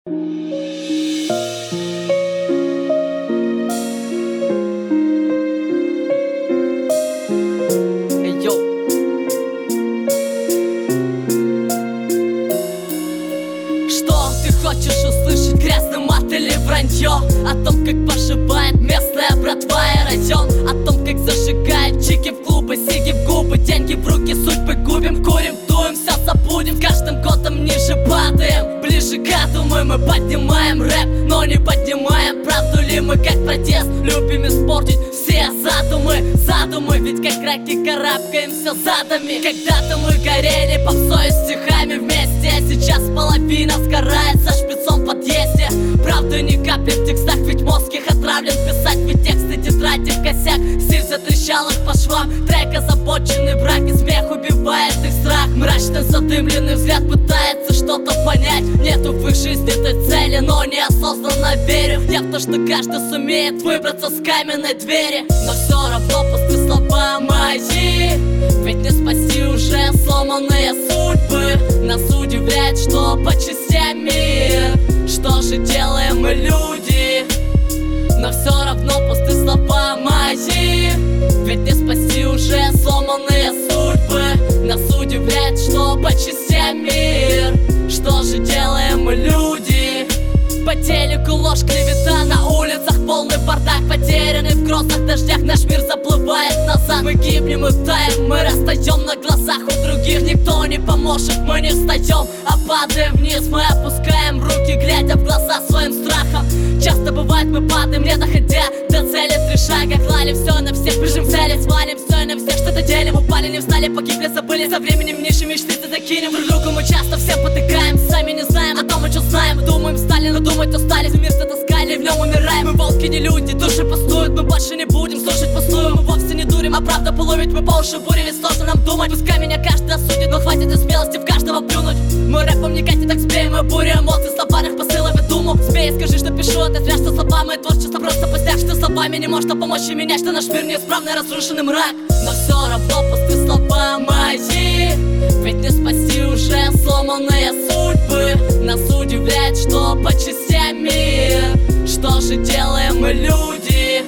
Что ты хочешь услышать? Грязный мат или вранье? О том, как поживает местная братва и район, о том, как зажигают чики в клубы, сиги в губы, деньги в руки, судьбы губим, курим, дуем, все забудем, каждым годом ниже падаем. Ближе к атому мы поднимаем рэп, но не поднимаем. Правду ли мы, как протест, любим испортить все задумы, ведь как раки карабкаемся задами. Когда-то мы горели попсой стихами вместе, сейчас половина сгорает за шпицом в подъезде. Правда ни капли в текстах, ведь мозг их отравлен писать, ведь тексты тетради в косяк. Стиль затрещал их по швам, трек озабоченный брак, и смех убивает их страх. Мрачный задымленный взгляд пытается что-то понять, нету в их жизни той цели, но неосознанно верю я в то, что каждый сумеет выбраться с каменной двери. Но все равно пусты слова мои, ведь не спаси уже сломанные судьбы. Нас удивляет, что по частям мир. Что же делаем мы, люди? Но все равно пусты слова мои, ведь не спаси уже сломанные судьбы. Нас удивляет, что по частям мир. Что же делаем мы, люди? По телеку ложь, клевета, на улицах полный бардак, потерянный в грозных дождях наш мир заплывает назад. Мы гибнем и таем, мы растаем на глазах у других. Никто не поможет, мы не встаем, а падаем вниз. Мы опускаем руки, глядя в глаза своим страхом. Часто бывает мы падаем, не доходя до цели. 3 шага, клали все на всех, бежим в цели, свалим все на всех. Что-то делим, упали, не встали, погибли, забыли. Со временем ниши мечты закинем друг другу. Мы часто всем потыкаем, сами не знаем о том, о чем знаем. Думаем, встали, но думать устали. Мир таскали, в нем умираем. Мы волки, не люди, души пустуют. Мы больше не будем слушать пустую. Мы вовсе не дурим, а правда половить. Мы по уши бури, ведь сложно нам думать. Пускай меня каждый осудит, но хватит и смелости в каждого плюнуть. Мы рэпом не катит, так сбеем. Мы буря эмоций, словарных посылов и думу. Смей, скажи, что пишу, это зря, что слова мои творчество просто пустяк. Что словами не может помочь и менять, что наш мир неисправный, разрушенный мрак. Но все равно пусты слова мои, ведь не спаси уже сломанные судьбы. Нас удивляет, что по частям мир. Что же делаем мы, люди?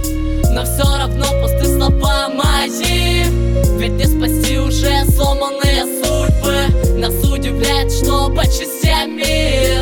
Но все равно пусты слова мои, ведь не спаси уже сломанные судьбы. Нас удивляет, что по частям мир.